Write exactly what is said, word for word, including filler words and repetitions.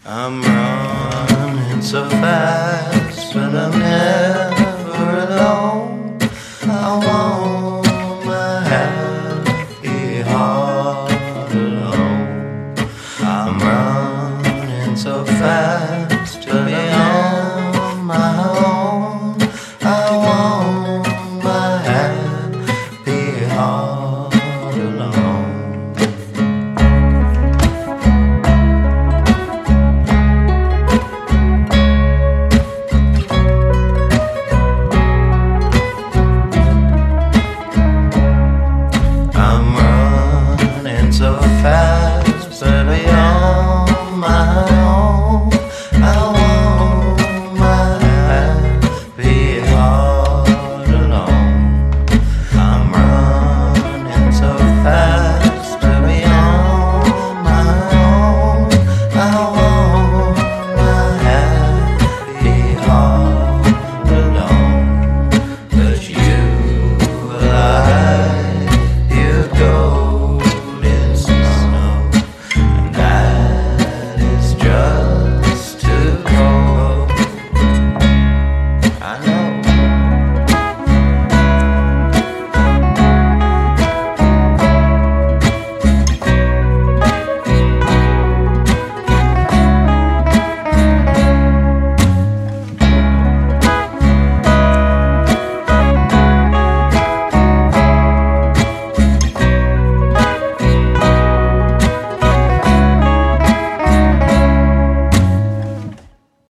I'm running so fast, but I'm never alone. I want my happy heart alone. I'm running so fast, but